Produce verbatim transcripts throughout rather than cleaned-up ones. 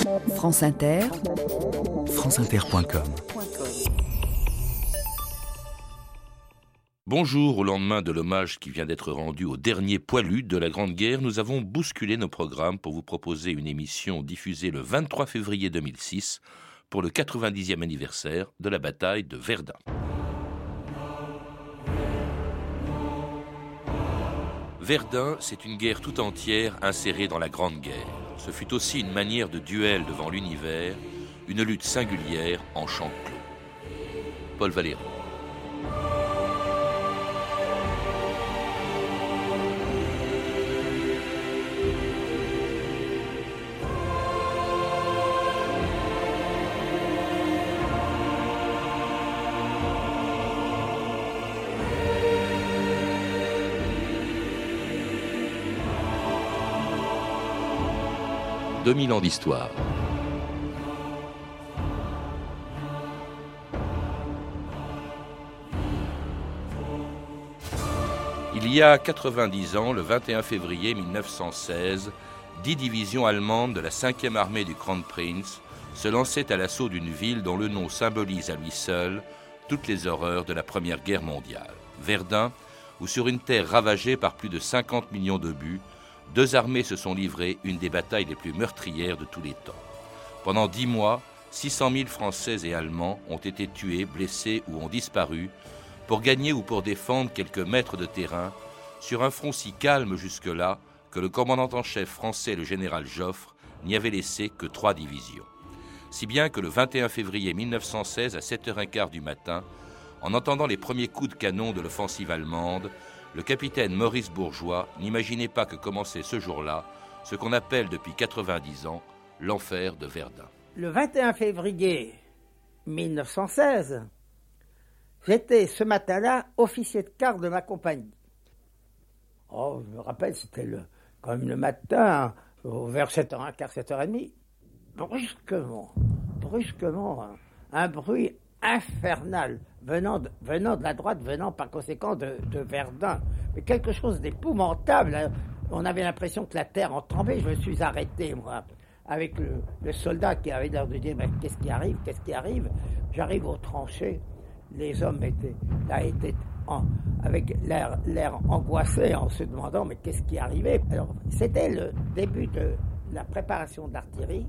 France Inter, franceinter point com. Bonjour, au lendemain de l'hommage qui vient d'être rendu au dernier poilu de la Grande Guerre, nous avons bousculé nos programmes pour vous proposer une émission diffusée le vingt-trois février deux mille six pour le quatre-vingt-dixième anniversaire de la bataille de Verdun. Verdun, c'est une guerre tout entière insérée dans la Grande Guerre. Ce fut aussi une manière de duel devant l'univers, une lutte singulière en champ clos. Paul Valéry. deux mille ans d'histoire. Il y a quatre-vingt-dix ans, le vingt et un février mille neuf cent seize, dix divisions allemandes de la cinquième armée du Kronprinz se lançaient à l'assaut d'une ville dont le nom symbolise à lui seul toutes les horreurs de la Première Guerre mondiale. Verdun, où sur une terre ravagée par plus de cinquante millions d'obus, deux armées se sont livrées une des batailles les plus meurtrières de tous les temps. Pendant dix mois, six cent mille Français et Allemands ont été tués, blessés ou ont disparu pour gagner ou pour défendre quelques mètres de terrain sur un front si calme jusque-là que le commandant en chef français, le général Joffre, n'y avait laissé que trois divisions. Si bien que le vingt et un février mille neuf cent seize, à sept heures quinze du matin, en entendant les premiers coups de canon de l'offensive allemande, le capitaine Maurice Bourgeois n'imaginait pas que commençait ce jour-là ce qu'on appelle depuis quatre-vingt-dix ans l'enfer de Verdun. Le vingt et un février mille neuf cent seize, j'étais ce matin-là officier de quart de ma compagnie. Oh, je me rappelle, c'était le, quand même le matin, vers sept heures quinze, sept heures trente. Brusquement, brusquement, un, un bruit infernal venant de, venant de la droite, venant par conséquent de, de Verdun. Mais quelque chose d'épouvantable. On avait l'impression que la terre en tremblait. Je me suis arrêté, moi, avec le, le soldat qui avait l'air de dire mais qu'est-ce qui arrive, qu'est-ce qui arrive. J'arrive aux tranchées. Les hommes étaient là, étaient en, avec l'air, l'air angoissé en se demandant mais qu'est-ce qui arrivait. Alors, c'était le début de la préparation de l'artillerie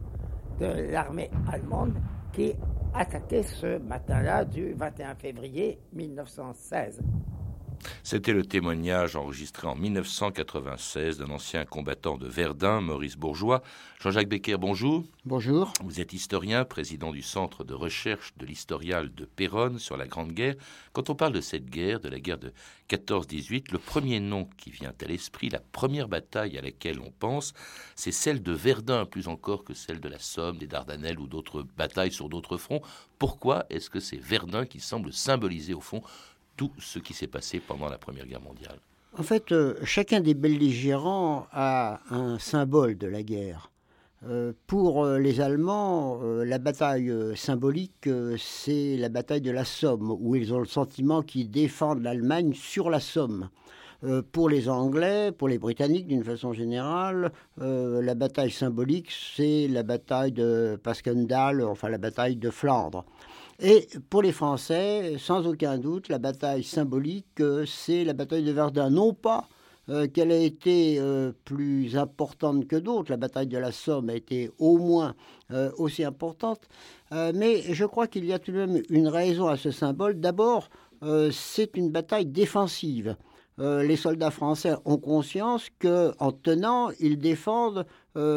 de l'armée allemande qui attaqué ce matin-là du vingt et un février mille neuf cent seize. C'était le témoignage enregistré en mille neuf cent quatre-vingt-seize d'un ancien combattant de Verdun, Maurice Bourgeois. Jean-Jacques Becker, bonjour. Bonjour. Vous êtes historien, président du Centre de recherche de l'historial de Péronne sur la Grande Guerre. Quand on parle de cette guerre, de la guerre de quatorze dix-huit, le premier nom qui vient à l'esprit, la première bataille à laquelle on pense, c'est celle de Verdun, plus encore que celle de la Somme, des Dardanelles ou d'autres batailles sur d'autres fronts. Pourquoi est-ce que c'est Verdun qui semble symboliser au fond tout ce qui s'est passé pendant la Première Guerre mondiale? En fait, euh, chacun des belligérants a un symbole de la guerre. Euh, pour euh, les Allemands, euh, la bataille euh, symbolique, euh, c'est la bataille de la Somme, où ils ont le sentiment qu'ils défendent l'Allemagne sur la Somme. Euh, pour les Anglais, pour les Britanniques d'une façon générale, euh, la bataille symbolique, c'est la bataille de Passchendaele, enfin la bataille de Flandre. Et pour les Français, sans aucun doute, la bataille symbolique, euh, c'est la bataille de Verdun. Non pas euh, qu'elle a été euh, plus importante que d'autres, la bataille de la Somme a été au moins euh, aussi importante, euh, mais je crois qu'il y a tout de même une raison à ce symbole. D'abord, euh, c'est une bataille défensive. Euh, les soldats français ont conscience qu'en tenant, ils défendent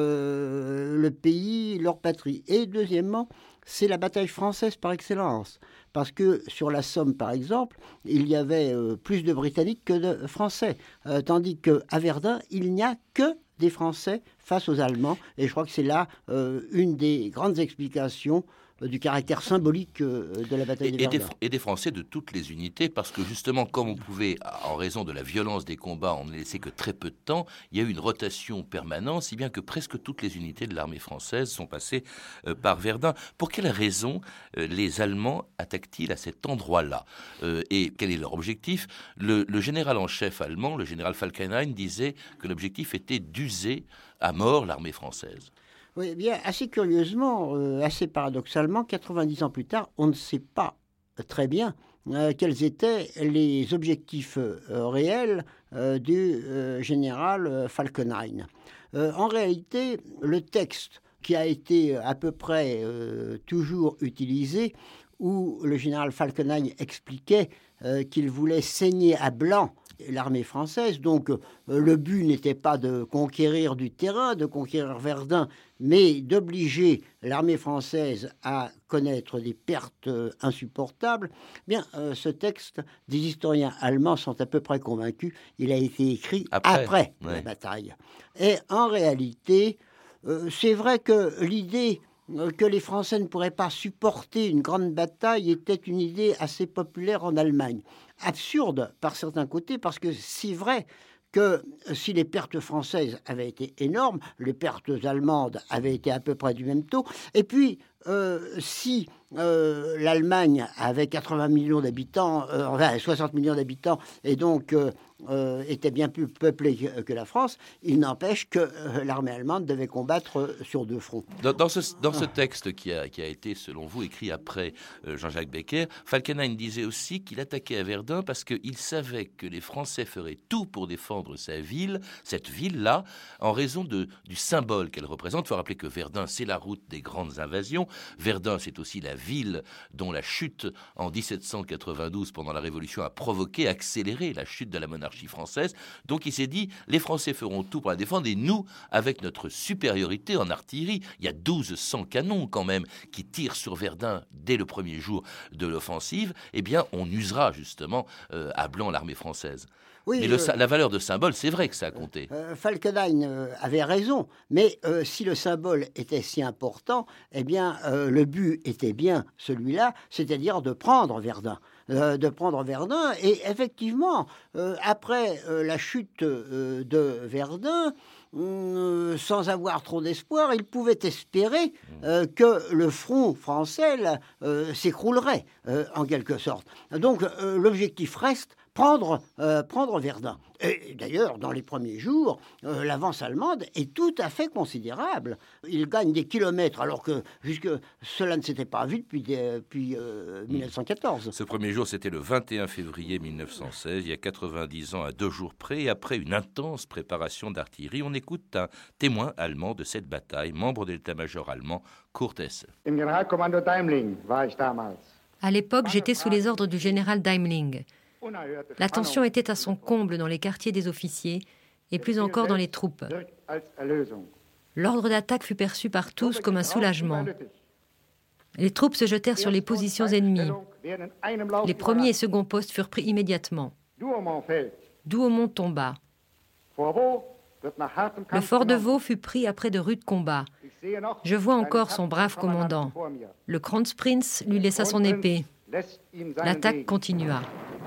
euh, le pays, leur patrie. Et deuxièmement, c'est la bataille française par excellence. Parce que sur la Somme, par exemple, il y avait euh, plus de Britanniques que de Français. Euh, tandis qu'à Verdun, il n'y a que des Français face aux Allemands. Et je crois que c'est là euh, une des grandes explications du caractère symbolique de la bataille de et, Verdun. et, des, et des Français de toutes les unités, parce que justement, comme on pouvait, en raison de la violence des combats, on ne laissait que très peu de temps, il y a eu une rotation permanente, si bien que presque toutes les unités de l'armée française sont passées euh, par Verdun. Pour quelle raison euh, les Allemands attaquent-ils à cet endroit-là euh, et quel est leur objectif? le, le général en chef allemand, le général Falkenhayn, disait que l'objectif était d'user à mort l'armée française. Oui, bien, assez curieusement, euh, assez paradoxalement, quatre-vingt-dix ans plus tard, on ne sait pas très bien euh, quels étaient les objectifs euh, réels euh, du euh, général Falkenhayn. Euh, en réalité, le texte qui a été à peu près euh, toujours utilisé, où le général Falkenhayn expliquait euh, qu'il voulait saigner à blanc l'armée française. Donc euh, le but n'était pas de conquérir du terrain, de conquérir Verdun, mais d'obliger l'armée française à connaître des pertes euh, insupportables. Bien, euh, ce texte, des historiens allemands sont à peu près convaincus, il a été écrit après, après ouais. la bataille. Et en réalité, euh, c'est vrai que l'idée que les Français ne pourraient pas supporter une grande bataille était une idée assez populaire en Allemagne. Absurde par certains côtés, parce que c'est vrai que si les pertes françaises avaient été énormes, les pertes allemandes avaient été à peu près du même taux. Et puis, euh, si euh, l'Allemagne avait quatre-vingts millions d'habitants, euh, enfin soixante millions d'habitants, et donc euh, euh, était bien plus peuplée que, que la France, il n'empêche que euh, l'armée allemande devait combattre euh, sur deux fronts. Dans, dans, ce, dans ce texte qui a, qui a été, selon vous, écrit après euh, Jean-Jacques Becker, Falkenhayn disait aussi qu'il attaquait à Verdun parce qu'il savait que les Français feraient tout pour défendre sa ville, cette ville-là, en raison de, du symbole qu'elle représente. Il faut rappeler que Verdun, c'est la route des grandes invasions. Verdun, c'est aussi la ville dont la chute en dix-sept cent quatre-vingt-douze, pendant la Révolution, a provoqué, accéléré la chute de la monarchie française. Donc il s'est dit, les Français feront tout pour la défendre, et nous, avec notre supériorité en artillerie, il y a douze cents canons quand même qui tirent sur Verdun dès le premier jour de l'offensive, eh bien on usera justement euh, à blanc l'armée française. Oui, mais le, euh, la valeur de symbole, c'est vrai que ça a compté. Euh, Falkenhayn euh, avait raison, mais euh, si le symbole était si important, eh bien, euh, le but était bien celui-là, c'est-à-dire de prendre Verdun. Euh, de prendre Verdun, et effectivement, euh, après euh, la chute euh, de Verdun, euh, sans avoir trop d'espoir, il pouvait espérer euh, que le front français là, euh, s'écroulerait, euh, en quelque sorte. Donc, euh, l'objectif reste Prendre, euh, prendre Verdun. Et d'ailleurs, dans les premiers jours, euh, l'avance allemande est tout à fait considérable. Il gagne des kilomètres, alors que jusque cela ne s'était pas vu depuis, des, depuis euh, mille neuf cent quatorze. Ce premier jour, c'était le vingt et un février mille neuf cent seize, il y a quatre-vingt-dix ans à deux jours près, et après une intense préparation d'artillerie, on écoute un témoin allemand de cette bataille, membre de l'état-major allemand, Kurt Hesse. À l'époque, j'étais sous les ordres du général Deimling. La tension était à son comble dans les quartiers des officiers et plus encore dans les troupes. L'ordre d'attaque fut perçu par tous comme un soulagement. Les troupes se jetèrent sur les positions ennemies. Les premiers et seconds postes furent pris immédiatement. Douaumont tomba. Le fort de Vaux fut pris après de rudes combats. Je vois encore son brave commandant. Le Kronprinz lui laissa son épée. L'attaque continua.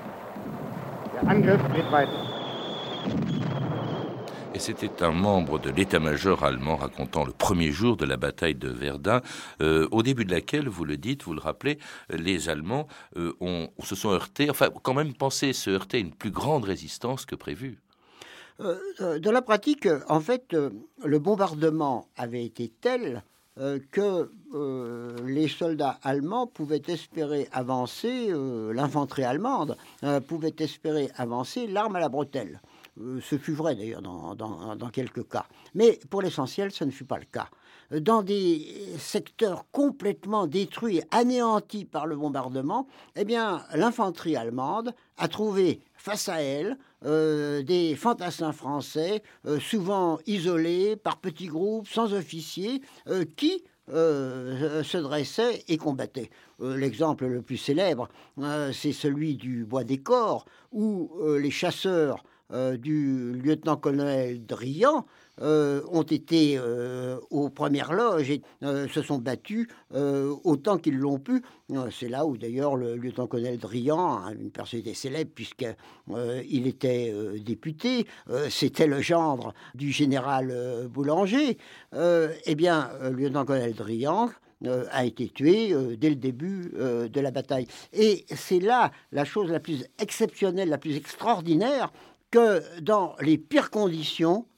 Et c'était un membre de l'état-major allemand racontant le premier jour de la bataille de Verdun, euh, au début de laquelle, vous le dites, vous le rappelez, les Allemands euh, ont, se sont heurtés, enfin quand même pensé se heurter à une plus grande résistance que prévu. Euh, dans la pratique, en fait, euh, le bombardement avait été tel Euh, que euh, les soldats allemands pouvaient espérer avancer, euh, l'infanterie allemande euh, pouvait espérer avancer l'arme à la bretelle. Euh, ce fut vrai d'ailleurs dans, dans, dans quelques cas. Mais pour l'essentiel, ce ne fut pas le cas. Dans des secteurs complètement détruits et anéantis par le bombardement, eh bien, l'infanterie allemande a trouvé face à elle euh, des fantassins français, euh, souvent isolés par petits groupes, sans officiers, euh, qui euh, se dressaient et combattaient. Euh, l'exemple le plus célèbre, euh, c'est celui du Bois des Corps, où euh, les chasseurs euh, du lieutenant-colonel Drian Euh, ont été euh, aux premières loges et euh, se sont battus euh, autant qu'ils l'ont pu. Euh, c'est là où d'ailleurs le lieutenant-colonel Drian, hein, une personnalité célèbre puisqu'il euh, était euh, député, euh, c'était le gendre du général euh, Boulanger, euh, eh bien, le lieutenant-colonel Drian Euh, a été tué euh, dès le début euh, de la bataille. Et c'est là la chose la plus exceptionnelle, la plus extraordinaire, que dans les pires conditions,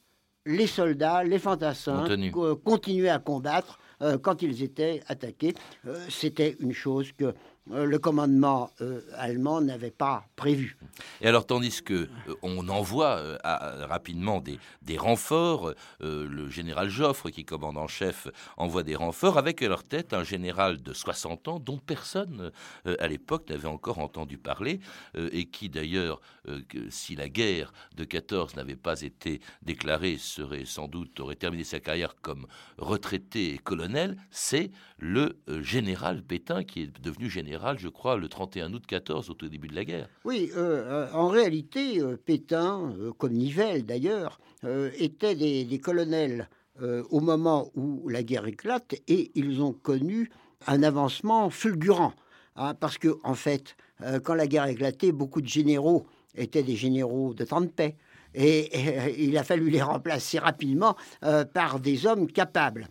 les soldats, les fantassins co- continuaient à combattre euh, quand ils étaient attaqués. Euh, c'était une chose que euh, le commandement euh, allemand n'avait pas prévue. Et alors, tandis que euh, on envoie euh, à, rapidement des, des renforts, euh, le général Joffre, qui commande en chef, envoie des renforts avec à leur tête un général de soixante ans dont personne euh, à l'époque n'avait encore entendu parler euh, et qui d'ailleurs, euh, que, si la guerre de quatorze n'avait pas été déclarée, serait sans doute aurait terminé sa carrière comme retraité et colonel. C'est le euh, général Pétain qui est devenu général, je crois, le trente et un août quatorze, au tout début de la guerre. Oui, euh, en réalité, euh, Pétain, euh, comme Nivelle d'ailleurs, euh, étaient des, des colonels euh, au moment où la guerre éclate, et ils ont connu un avancement fulgurant. Hein, parce que, en fait, euh, quand la guerre éclatait, beaucoup de généraux étaient des généraux de temps de paix. Et, et il a fallu les remplacer rapidement euh, par des hommes capables.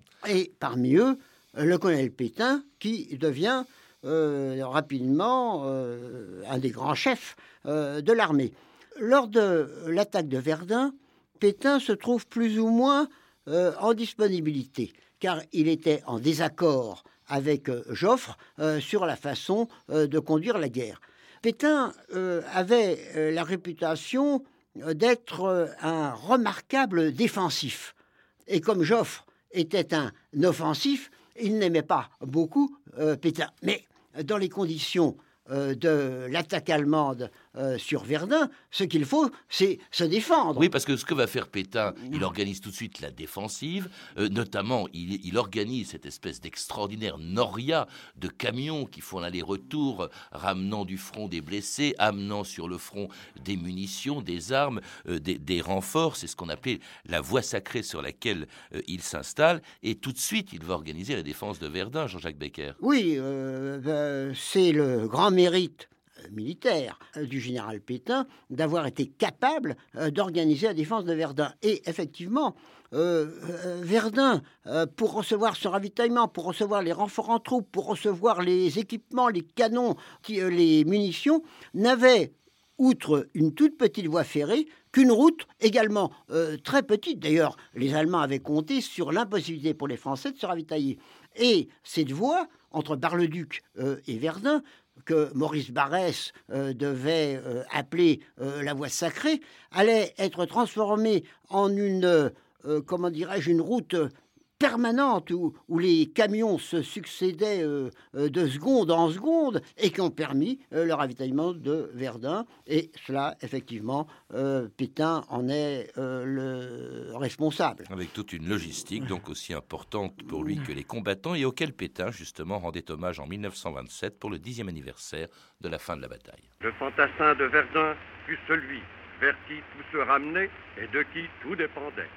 Et parmi eux, le colonel Pétain, qui devient euh, rapidement euh, un des grands chefs euh, de l'armée. Lors de l'attaque de Verdun, Pétain se trouve plus ou moins euh, en disponibilité, car il était en désaccord avec euh, Joffre euh, sur la façon euh, de conduire la guerre. Pétain euh, avait euh, la réputation d'être euh, un remarquable défensif. Et comme Joffre était un offensif, il n'aimait pas beaucoup euh, Pétain. Mais dans les conditions euh, de l'attaque allemande euh, sur Verdun, ce qu'il faut, c'est se défendre. Oui, parce que ce que va faire Pétain, il organise tout de suite la défensive, euh, notamment il, il organise cette espèce d'extraordinaire noria de camions qui font l'aller-retour, euh, ramenant du front des blessés, amenant sur le front des munitions, des armes, euh, des, des renforts. C'est ce qu'on appelait la voie sacrée sur laquelle euh, il s'installe. Et tout de suite, il va organiser la défense de Verdun, Jean-Jacques Becker. Oui, euh, euh, c'est le grand mérite militaire euh, du général Pétain d'avoir été capable euh, d'organiser la défense de Verdun. Et effectivement, euh, euh, Verdun, euh, pour recevoir son ravitaillement, pour recevoir les renforts en troupes, pour recevoir les équipements, les canons, qui, euh, les munitions, n'avait, outre une toute petite voie ferrée, qu'une route également euh, très petite. D'ailleurs, les Allemands avaient compté sur l'impossibilité pour les Français de se ravitailler. Et cette voie, entre Bar-le-Duc euh, et Verdun, que Maurice Barrès euh, devait euh, appeler euh, la voie sacrée, allait être transformée en une, euh, comment dirais-je, une route permanente où, où les camions se succédaient euh, de seconde en seconde et qui ont permis euh, le ravitaillement de Verdun. Et cela, effectivement, euh, Pétain en est euh, le responsable. Avec toute une logistique donc aussi importante pour lui que les combattants, et auquel Pétain, justement, rendait hommage en mille neuf cent vingt-sept pour le dixième anniversaire de la fin de la bataille. Le fantassin de Verdun fut celui vers qui tout se ramenait et de qui tout dépendait.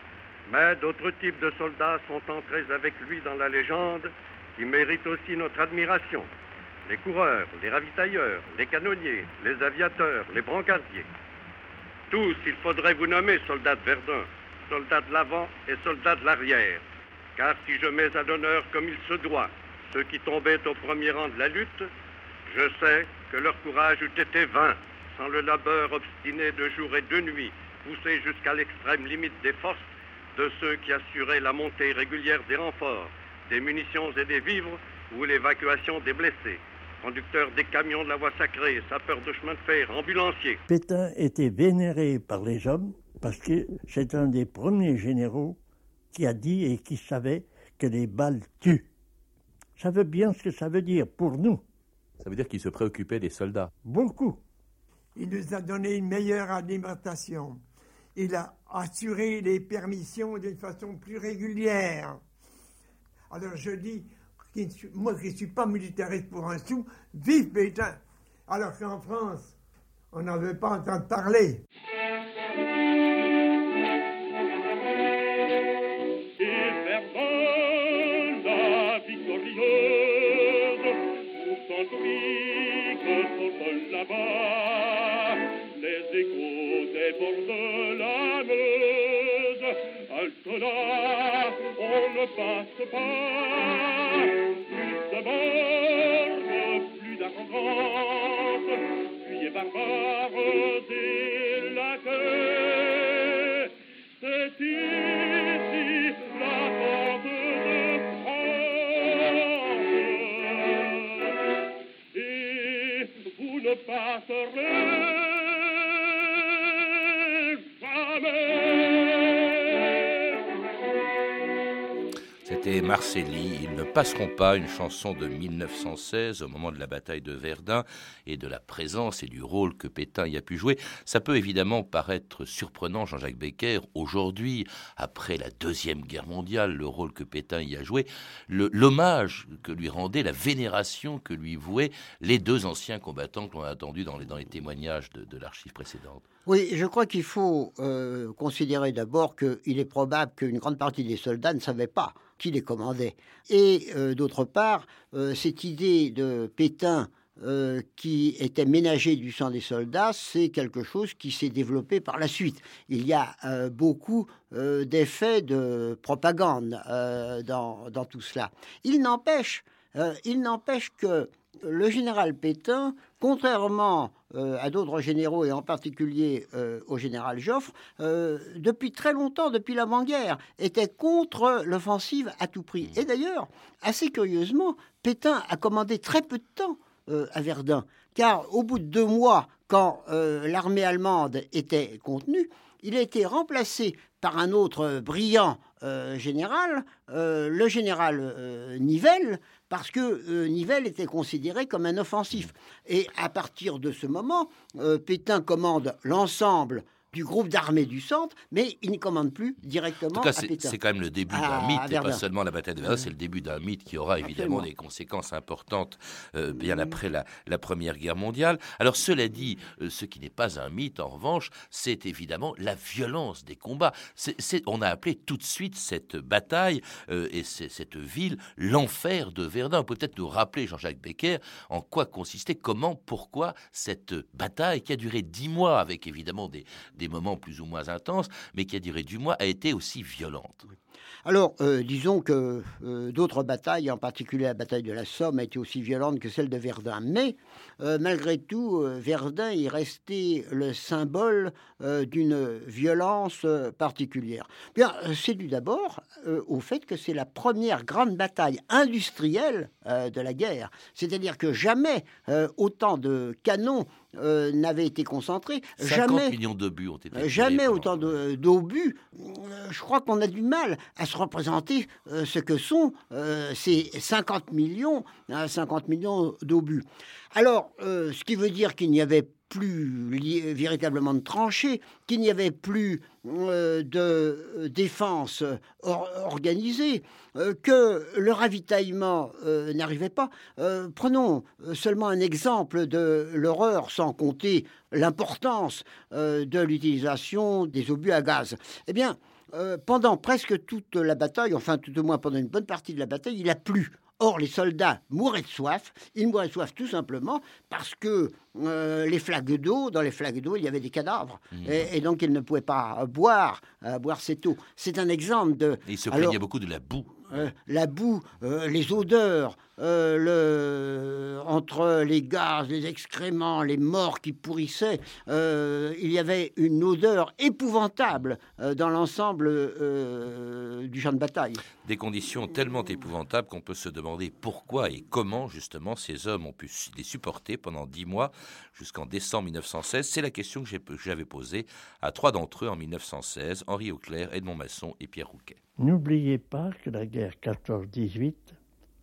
Mais d'autres types de soldats sont entrés avec lui dans la légende qui méritent aussi notre admiration. Les coureurs, les ravitailleurs, les canonniers, les aviateurs, les brancardiers. Tous, il faudrait vous nommer soldats de Verdun, soldats de l'avant et soldats de l'arrière. Car si je mets à l'honneur comme il se doit ceux qui tombaient au premier rang de la lutte, je sais que leur courage eût été vain sans le labeur obstiné de jour et de nuit, poussé jusqu'à l'extrême limite des forces de ceux qui assuraient la montée régulière des renforts, des munitions et des vivres ou l'évacuation des blessés. Conducteurs des camions de la voie sacrée, sapeurs de chemin de fer, ambulanciers. Pétain était vénéré par les hommes parce que c'est un des premiers généraux qui a dit et qui savait que les balles tuent. Ça veut bien ce que ça veut dire pour nous. Ça veut dire qu'il se préoccupait des soldats. Beaucoup. Il nous a donné une meilleure alimentation. Il a assuré les permissions d'une façon plus régulière. Alors je dis, moi qui ne suis pas militariste pour un sou, vive Pétain. Alors qu'en France, on n'en veut pas entendre parler. Les échos des bords de la Meuse, halte là, on ne passe pas. Plus de bornes, plus d'arrogance, fuyez barbares et laquais. C'est ici, la porte de France. Et vous ne passerez C'était Marcelli, Ils ne passeront pas, une chanson de mille neuf cent seize au moment de la bataille de Verdun et de la présence et du rôle que Pétain y a pu jouer. Ça peut évidemment paraître surprenant, Jean-Jacques Becker, aujourd'hui, après la Deuxième Guerre mondiale, le rôle que Pétain y a joué, le, l'hommage que lui rendait, la vénération que lui vouaient les deux anciens combattants que l'on a entendus dans les, dans les témoignages de, de l'archive précédente. Oui, je crois qu'il faut euh, considérer d'abord qu'il est probable qu'une grande partie des soldats ne savaient pas qui les commandait. Et euh, d'autre part, euh, cette idée de Pétain euh, qui était ménager du sang des soldats, c'est quelque chose qui s'est développé par la suite. Il y a euh, beaucoup euh, d'effets de propagande euh, dans, dans tout cela. Il n'empêche, euh, il n'empêche que le général Pétain, contrairement euh, à d'autres généraux, et en particulier euh, au général Joffre, euh, depuis très longtemps, depuis l'avant-guerre, était contre l'offensive à tout prix. Et d'ailleurs, assez curieusement, Pétain a commandé très peu de temps euh, à Verdun, car au bout de deux mois, quand euh, l'armée allemande était contenue, il a été remplacé par un autre brillant euh, général, euh, le général euh, Nivelle, parce que euh, Nivelle était considéré comme un offensif. Et à partir de ce moment, euh, Pétain commande l'ensemble du groupe d'armées du centre, mais il ne commande plus directement en tout cas, à c'est, Pétain. C'est quand même le début d'un à, mythe, à et pas seulement la bataille de Verdun, c'est le début d'un mythe qui aura évidemment Absolument. Des conséquences importantes euh, bien après la, la Première Guerre mondiale. Alors cela dit, euh, ce qui n'est pas un mythe, en revanche, c'est évidemment la violence des combats. C'est, c'est, on a appelé tout de suite cette bataille euh, et c'est, cette ville l'enfer de Verdun. Vous pouvez peut-être nous rappeler, Jean-Jacques Becker, en quoi consistait, comment, pourquoi cette bataille qui a duré dix mois, avec évidemment des, des moments plus ou moins intenses, mais qui a duré dix mois, a été aussi violente. Alors, euh, disons que euh, d'autres batailles, en particulier la bataille de la Somme, a été aussi violente que celle de Verdun. Mais, euh, malgré tout, euh, Verdun est resté le symbole euh, d'une violence euh, particulière. Bien, c'est dû d'abord euh, au fait que c'est la première grande bataille industrielle euh, de la guerre. C'est-à-dire que jamais euh, autant de canons Euh, n'avaient été concentrés. cinquante jamais, millions d'obus ont été euh, Jamais autant de, d'obus. Euh, je crois qu'on a du mal à se représenter euh, ce que sont euh, ces cinquante millions, hein, cinquante millions d'obus. Alors, euh, ce qui veut dire qu'il n'y avait plus li- véritablement de tranchées, qu'il n'y avait plus euh, de défense or- organisée, euh, que le ravitaillement euh, n'arrivait pas. Euh, prenons seulement un exemple de l'horreur, sans compter l'importance euh, de l'utilisation des obus à gaz. Eh bien, euh, pendant presque toute la bataille, enfin tout au moins pendant une bonne partie de la bataille, il a plu. Or, les soldats mouraient de soif. Ils mouraient de soif tout simplement parce que euh, les flaques d'eau, dans les flaques d'eau, il y avait des cadavres. Mmh. Et, et donc, ils ne pouvaient pas boire, euh, boire cette eau. C'est un exemple de... Et ils se plaignaient beaucoup de la boue. Euh, la boue, euh, les odeurs, euh, le... entre les gaz, les excréments, les morts qui pourrissaient, euh, il y avait une odeur épouvantable euh, dans l'ensemble euh, du champ de bataille. Des conditions tellement épouvantables qu'on peut se demander pourquoi et comment, justement, ces hommes ont pu les supporter pendant dix mois jusqu'en décembre mille neuf cent seize. C'est la question que, j'ai, que j'avais posée à trois d'entre eux en mille neuf cent seize, Henri Auclair, Edmond Masson et Pierre Rouquet. N'oubliez pas que la guerre quatorze dix-huit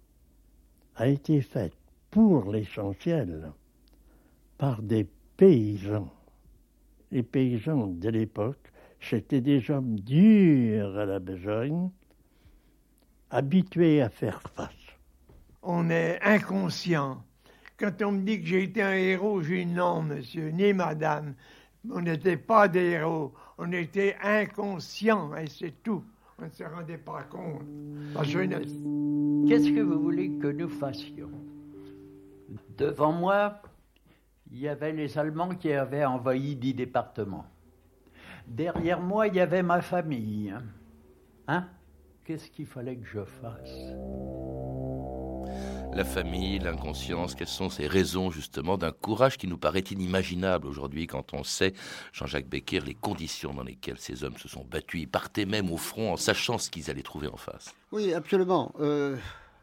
a été faite pour l'essentiel par des paysans. Les paysans de l'époque, c'étaient des hommes durs à la besogne, habitués à faire face. On est inconscient. Quand on me dit que j'ai été un héros, j'ai dit non, monsieur, ni madame. On n'était pas des héros, on était inconscients, et c'est tout. On ne se rendait pas compte. La jeunesse. Qu'est-ce que vous voulez que nous fassions? Devant moi, il y avait les Allemands qui avaient envahi dix départements. Derrière moi, il y avait ma famille. Hein? Qu'est-ce qu'il fallait que je fasse? La famille, l'inconscience, quelles sont ces raisons justement d'un courage qui nous paraît inimaginable aujourd'hui quand on sait, Jean-Jacques Becker, les conditions dans lesquelles ces hommes se sont battus. Ils partaient même au front en sachant ce qu'ils allaient trouver en face. Oui, absolument. Euh,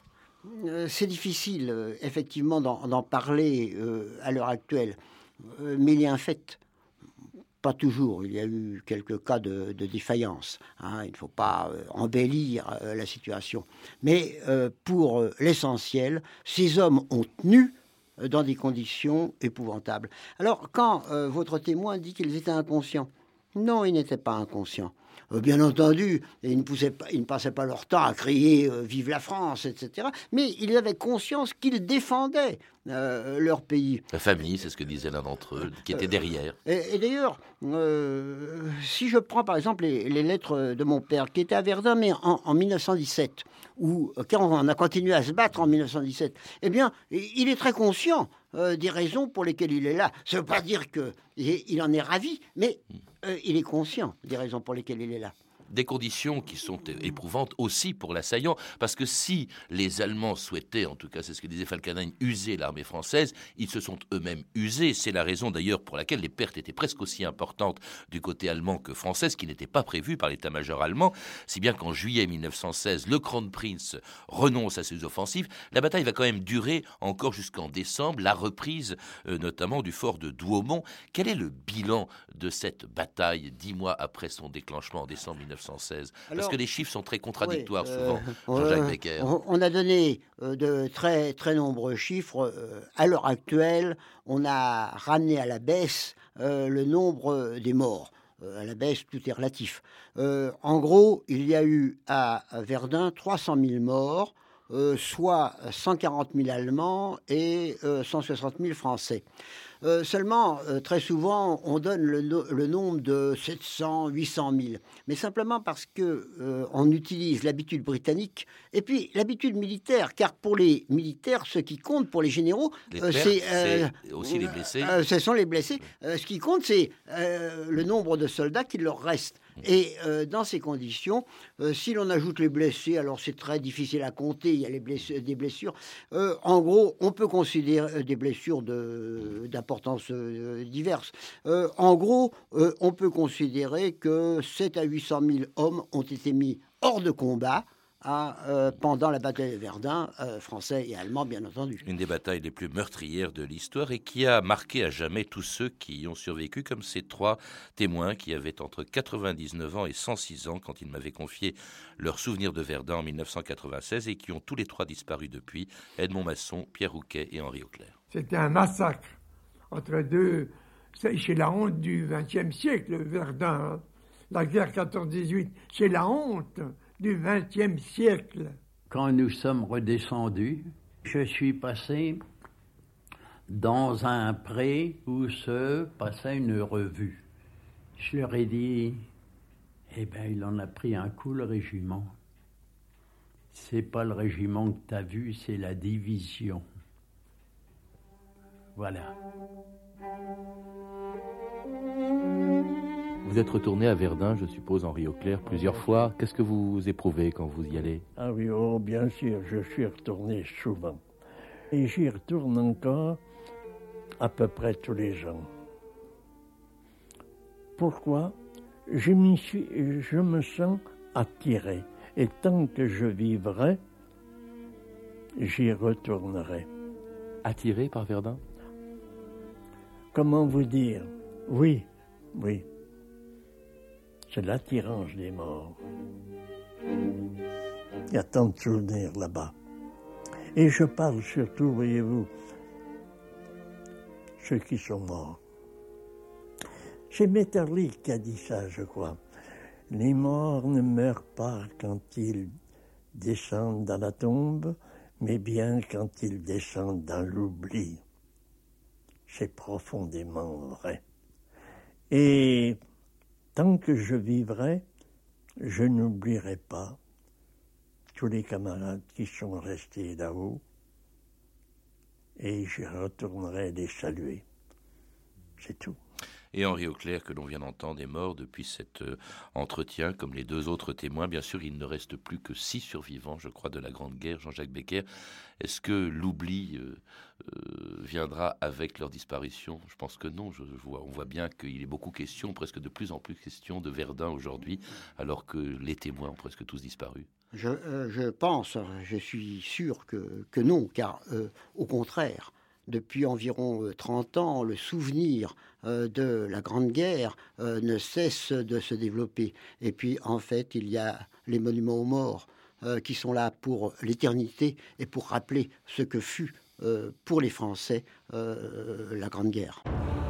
c'est difficile, euh, effectivement, d'en, d'en parler euh, à l'heure actuelle. Euh, mais il y a un fait. Pas toujours, il y a eu quelques cas de, de défaillance. Hein, il ne faut pas euh, embellir euh, la situation. Mais euh, pour euh, l'essentiel, ces hommes ont tenu euh, dans des conditions épouvantables. Alors, quand euh, votre témoin dit qu'ils étaient inconscients, non, ils n'étaient pas inconscients. Euh, bien entendu, ils ne, poussaient pas, ils ne passaient pas leur temps à crier euh, « Vive la France », et cetera. Mais ils avaient conscience qu'ils défendaient euh, leur pays. La famille, c'est ce que disait l'un d'entre eux, qui était derrière. Euh, et, et d'ailleurs, euh, si je prends par exemple les, les lettres de mon père, qui était à Verdun, mais en, en mille neuf cent dix-sept, où quand on a continué à se battre en mille neuf cent dix-sept, eh bien, il est très conscient euh, des raisons pour lesquelles il est là. Ça ne veut pas dire qu'il en est ravi, mais euh, il est conscient des raisons pour lesquelles il est là. Des conditions qui sont éprouvantes aussi pour l'assaillant, parce que si les Allemands souhaitaient, en tout cas c'est ce que disait Falkenhayn, user l'armée française, ils se sont eux-mêmes usés. C'est la raison d'ailleurs pour laquelle les pertes étaient presque aussi importantes du côté allemand que français, ce qui n'était pas prévu par l'état-major allemand, si bien qu'en juillet mille neuf cent seize, le Kronprinz renonce à ses offensives. La bataille va quand même durer encore jusqu'en décembre, la reprise euh, notamment du fort de Douaumont. Quel est le bilan de cette bataille dix mois après son déclenchement en décembre mille neuf cent seize? Parce Alors, que les chiffres sont très contradictoires oui, souvent, euh, Jean-Jacques Becker. On, on a donné euh, de très, très nombreux chiffres. Euh, à l'heure actuelle, on a ramené à la baisse euh, le nombre des morts. Euh, à la baisse, tout est relatif. Euh, en gros, il y a eu à, à Verdun trois cent mille morts, euh, soit cent quarante mille Allemands et euh, cent soixante mille Français. Euh, seulement, euh, très souvent, on donne le, no- le nombre de sept cents, huit cent mille. Mais simplement parce que euh, on utilise l'habitude britannique et puis l'habitude militaire. Car pour les militaires, ce qui compte pour les généraux, les euh, pertes, c'est, euh, c'est aussi les blessés. Euh, ce sont les blessés. Euh, ce qui compte, c'est euh, le nombre de soldats qui leur restent. Et euh, dans ces conditions, euh, si l'on ajoute les blessés, alors c'est très difficile à compter, il y a les blessures, des blessures. Euh, en gros, on peut considérer des blessures de, d'importance euh, diverses. Euh, en gros, euh, on peut considérer que sept à huit cent mille hommes ont été mis hors de combat à, euh, pendant la bataille de Verdun, euh, français et allemands bien entendu. Une des batailles les plus meurtrières de l'histoire et qui a marqué à jamais tous ceux qui y ont survécu, comme ces trois témoins qui avaient entre quatre-vingt-dix-neuf ans et cent six ans quand ils m'avaient confié leurs souvenirs de Verdun en mille neuf cent quatre-vingt-seize et qui ont tous les trois disparu depuis, Edmond Masson, Pierre Rouquet et Henri Auclair. C'était un massacre entre deux, c'est la honte du vingtième siècle, Verdun, hein. La guerre quatorze dix-huit, c'est la honte du vingtième siècle. Quand nous sommes redescendus, je suis passé dans un pré où se passait une revue. Je leur ai dit, eh bien, il en a pris un coup, le régiment. C'est pas le régiment que tu as vu, c'est la division. Voilà. Vous êtes retourné à Verdun, je suppose, Henri Auclair, plusieurs fois. Qu'est-ce que vous éprouvez quand vous y allez? Ah oui, oh, bien sûr, je suis retourné souvent. Et j'y retourne encore à peu près tous les ans. Pourquoi? Je, m'y suis, je me sens attiré. Et tant que je vivrai, j'y retournerai. Attiré par Verdun? Comment vous dire? Oui, oui. C'est l'attirance des morts. Il y a tant de souvenirs là-bas. Et je parle surtout, voyez-vous, ceux qui sont morts. C'est Metternich qui a dit ça, je crois. Les morts ne meurent pas quand ils descendent dans la tombe, mais bien quand ils descendent dans l'oubli. C'est profondément vrai. Et tant que je vivrai, je n'oublierai pas tous les camarades qui sont restés là-haut et je retournerai les saluer. C'est tout. Et Henri Auclair, que l'on vient d'entendre, est mort depuis cet euh, entretien, comme les deux autres témoins. Bien sûr, il ne reste plus que six survivants, je crois, de la Grande Guerre. Jean-Jacques Becker, est-ce que l'oubli euh, euh, viendra avec leur disparition? Je pense que non. Je, je vois, on voit bien qu'il est beaucoup question, presque de plus en plus question de Verdun aujourd'hui, alors que les témoins ont presque tous disparu. Je, euh, je pense, je suis sûr que, que non, car euh, au contraire, depuis environ euh, trente ans, le souvenir euh, de la Grande Guerre euh, ne cesse de se développer. Et puis, en fait, il y a les monuments aux morts euh, qui sont là pour l'éternité et pour rappeler ce que fut euh, pour les Français euh, la Grande Guerre.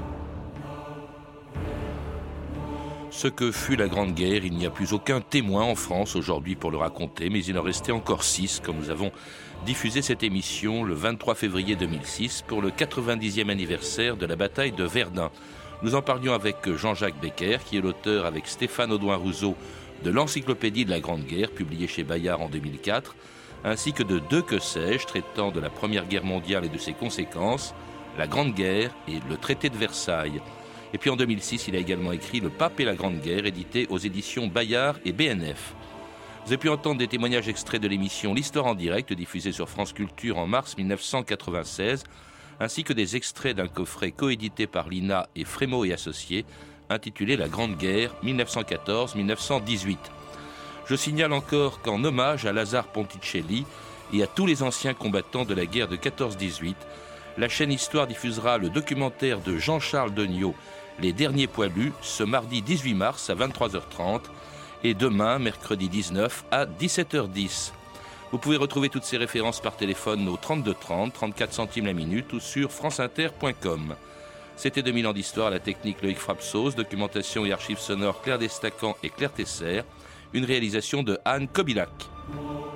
Ce que fut la Grande Guerre, il n'y a plus aucun témoin en France aujourd'hui pour le raconter, mais il en restait encore six quand nous avons diffusé cette émission le vingt-trois février deux mille six pour le quatre-vingt-dixième anniversaire de la bataille de Verdun. Nous en parlions avec Jean-Jacques Becker, qui est l'auteur avec Stéphane Audouin-Rousseau de l'Encyclopédie de la Grande Guerre, publiée chez Bayard en deux mille quatre, ainsi que de deux que sais-je, traitant de la Première Guerre mondiale et de ses conséquences, la Grande Guerre et le traité de Versailles. Et puis en deux mille six, il a également écrit Le Pape et la Grande Guerre, édité aux éditions Bayard et B N F. Vous avez pu entendre des témoignages extraits de l'émission L'Histoire en direct, diffusée sur France Culture en mars mille neuf cent quatre-vingt-seize, ainsi que des extraits d'un coffret coédité par l'I N A et Frémaux et Associés, intitulé La Grande Guerre mille neuf cent quatorze à mille neuf cent dix-huit. Je signale encore qu'en hommage à Lazare Ponticelli et à tous les anciens combattants de la guerre de quatorze dix-huit, la chaîne Histoire diffusera le documentaire de Jean-Charles Degnaud, Les Derniers Poilus, ce mardi dix-huit mars à vingt-trois heures trente et demain, mercredi dix-neuf, à dix-sept heures dix. Vous pouvez retrouver toutes ces références par téléphone au trente-deux trente, trente-quatre centimes la minute ou sur franceinter point com. C'était deux mille ans d'histoire, à la technique Loïc Frapsos, documentation et archives sonores Claire Destacan et Claire Tesser, une réalisation de Anne Kobilac.